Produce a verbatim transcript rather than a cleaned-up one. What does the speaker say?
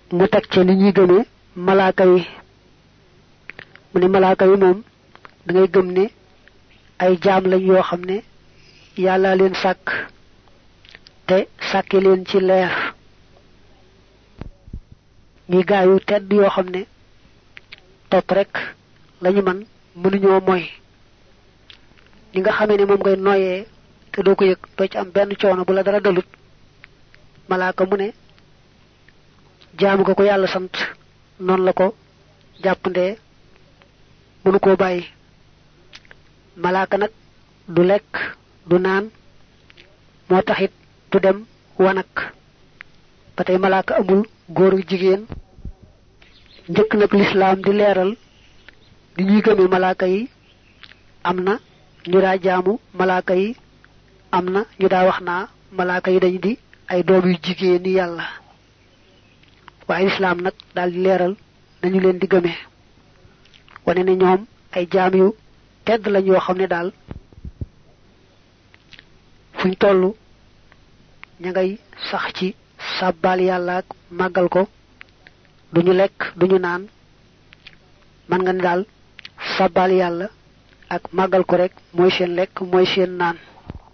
mu tek ci ni ñi gëmé malaaka yi mu ni malaaka yi moom da ngay gëm ne ay jaam lañ yoo xam ne yàlla leen sàkk te sàkke leen ci leer ñi gaayu tedd yoo xam ne topp rek lañu man mënuñoo moy li nga xamee ne moom ngay noyee te doo ko yëg doo ci am benn coono bu la dara dalut malaaka mu ne jaamu ko ko yàlla sant noonu la ko jàppandee mënu koo bàyyi malaaka nag du lekk du naan moo taxit du dem wanak ba tey malaaka amul góor ak jigéen njëkk nag lislaam di leeral di ñuy gëme malaaka yi am na ñu daa jaamu malaaka yi am na ñu daa wax naa malaaka yi dañ di ay doom yu jigéen ni yàlla waaye lislaam nag daal di leeral nañu leen di gëmee wane ne ñoom ay jaam yu tedd lañ yoo xam ne daal fuñ toll ña ngay sax ci sàbbaal yàlla ak màggal ko duñu lekk duñu naan man nga ne daal sàbbaal yàlla ak màggal ko rek mooy seen lekk mooy seen naan